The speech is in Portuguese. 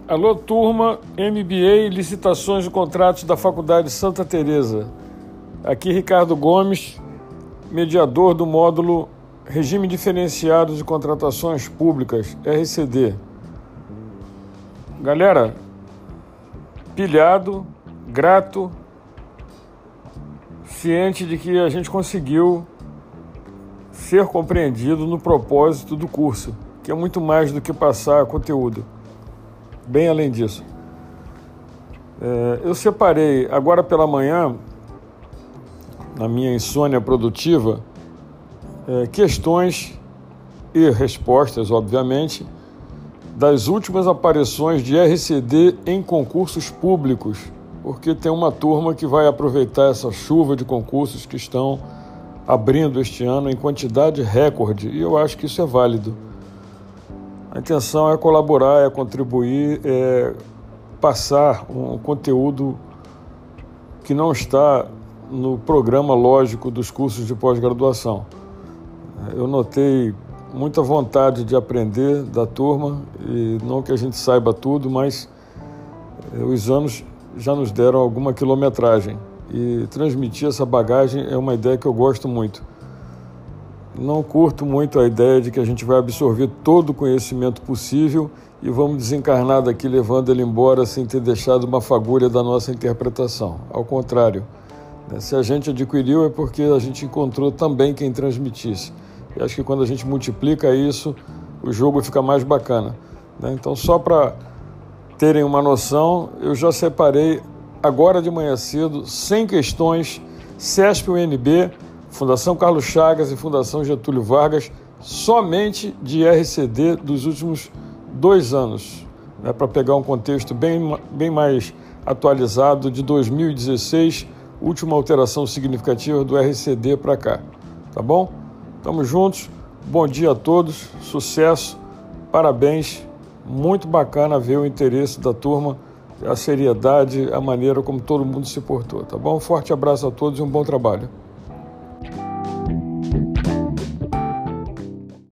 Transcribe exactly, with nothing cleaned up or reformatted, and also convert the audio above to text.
Alô, turma, M B A, licitações de contratos da Faculdade Santa Teresa. Aqui Ricardo Gomes, mediador do módulo Regime Diferenciado de Contratações Públicas, R C D. Galera, pilhado, grato, ciente de que a gente conseguiu ser compreendido no propósito do curso, que é muito mais do que passar conteúdo. Bem além disso. É, eu separei agora pela manhã, na minha insônia produtiva, é, questões e respostas, obviamente, das últimas aparições de R C D em concursos públicos, porque tem uma turma que vai aproveitar essa chuva de concursos que estão abrindo este ano em quantidade recorde, e eu acho que isso é válido. A intenção é colaborar, é contribuir, é passar um conteúdo que não está no programa lógico dos cursos de pós-graduação. Eu notei muita vontade de aprender da turma, e não que a gente saiba tudo, mas os anos já nos deram alguma quilometragem, e transmitir essa bagagem é uma ideia que eu gosto muito. Não curto muito a ideia de que a gente vai absorver todo o conhecimento possível e vamos desencarnar daqui levando ele embora sem ter deixado uma fagulha da nossa interpretação. Ao contrário, né? Se a gente adquiriu é porque a gente encontrou também quem transmitisse. E acho que quando a gente multiplica isso, o jogo fica mais bacana, né? Então, só para terem uma noção, eu já separei agora de manhã cedo cem questões CESP-U N B, Fundação Carlos Chagas e Fundação Getúlio Vargas, somente de R C D dos últimos dois anos, né, para pegar um contexto bem, bem mais atualizado de dois mil e dezesseis, última alteração significativa do R C D para cá. Tá bom? Tamo juntos, bom dia a todos, sucesso, parabéns, muito bacana ver o interesse da turma, a seriedade, a maneira como todo mundo se portou, tá bom? Um forte abraço a todos e um bom trabalho.